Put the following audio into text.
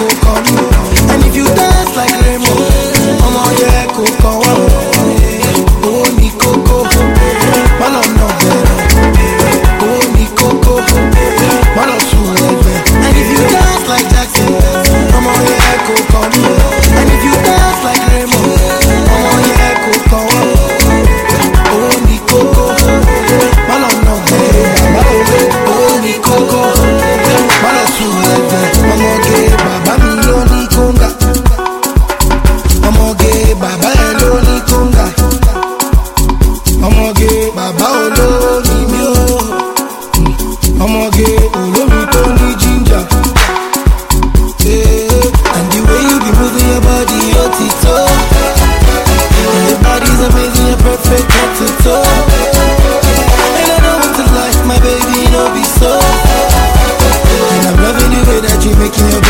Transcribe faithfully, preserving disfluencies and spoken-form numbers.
cook on me. And if you dance like Raymond, I'm on yeah, cook on me. Oh, ni coco, man, I'm not better. Oh, ni coco, man, I'm so better. And if you dance like Jackson, I'm on yeah, cook on me. And if you dance like Raymond, I'm on yeah, cook on me. Oh, ni coco, man, I'm not better. Oh, ni coco, man, I'm so better. I'm on gay, baba, me only conga. I'm on gay, baba, only conga. I'm gay, baba, only me. I'm gay, only Tony Ginger. Yeah. And the way you be moving your body, your tito. And your body's amazing, you're perfect head to toe. And I don't want to lie, my baby, no be so. And I'm loving the way that you're making your